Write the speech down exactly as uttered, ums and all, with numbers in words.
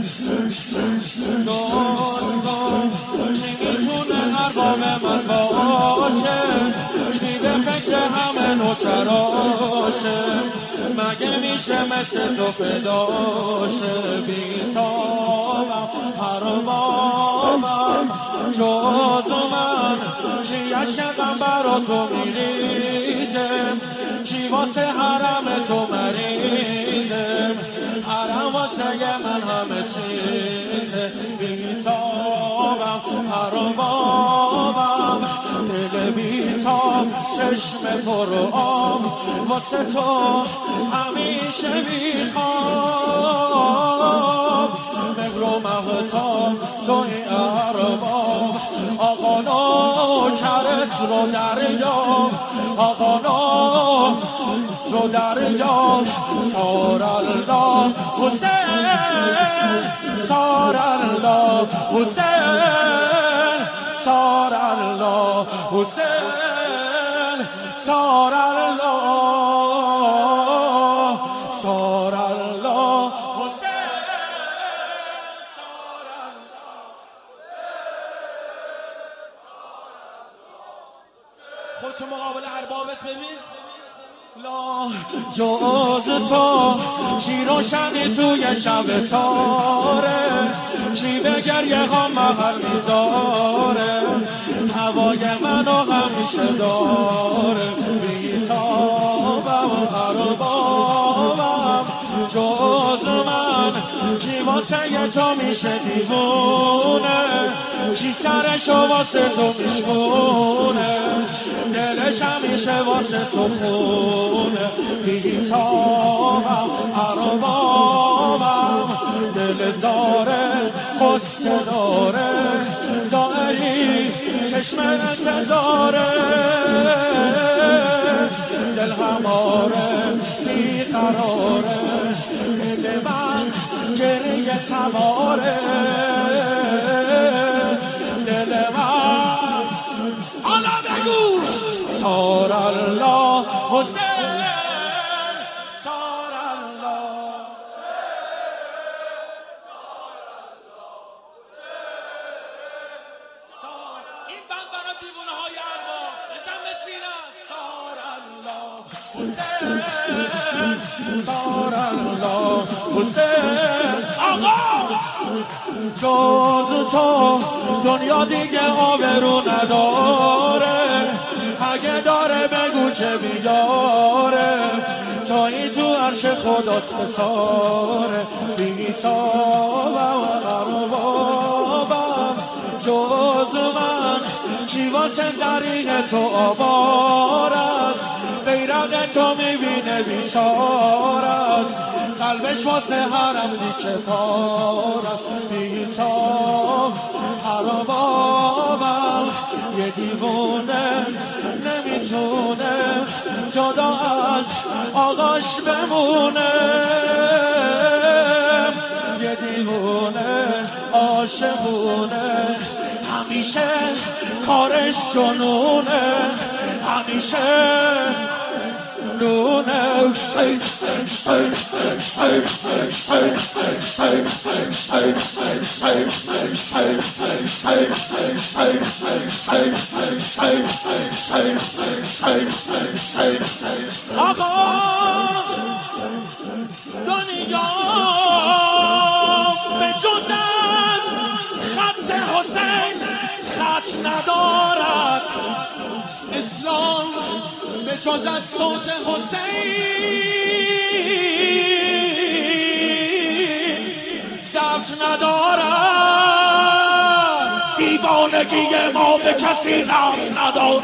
میتونه ارباب من باشه کی به فکر همه نوکراشه مگه میشه مثل تو فداشه بیتابم اربابم جز من کی عشقم برا تو میریزم کی واسه حرم تو مریضم حرم واسه من همه چیزه بیتابم اربابم دل بیتاب چشم پر آب واسه تو همیشه بیخواب مهر و مهتاب توی ارباب آقا نوکرت رو دریاب آقا نوکرت رو دریاب سار الله حسین سار الله حسین سار الله حسین سار الله سار الله حسین سار الله خودتو مقابل اربابت ببین لا جز تو چی روشنی توی شب تاره چی به گریه ها محل میذاره هوای منو همیشه داره بیتابم اربابم جز من کی واسه تو میشه دیوونه کی سرشو واسه تو میشونه دلش همیشه واسه تو خونه بیتابم اربابم دل زاره قصه داره زاری چشم انتظاره دل هماره بیقراره دل من گریه سواره دل من حالا بگو سار الله حسین سار الله این بند برای دیوونه های ارباب بزن بسینم سار الله حسین سار الله حسین آقا جز تو دنیا دیگه آبرو نداره اگه داره بگو که بیاره تا این تو عرش خدا ستاره بیتابم اربابم جز من کی واسه زریق تو آوار است بیرق تو میبینه بیچار است قلبش واسه حرم تیکه پار است بیتاب اربابم یه دیوونه نمیتونه جدا از آقاش بمونه یه دیوونه عاشقونه همیشه کارش جنونه همیشه نونه آقا دنیا به جز از خط حسین خط ندارد اسلام به جز از صوت حسین ثبت ندارد دیوانگی ما به کسی ربط ندارد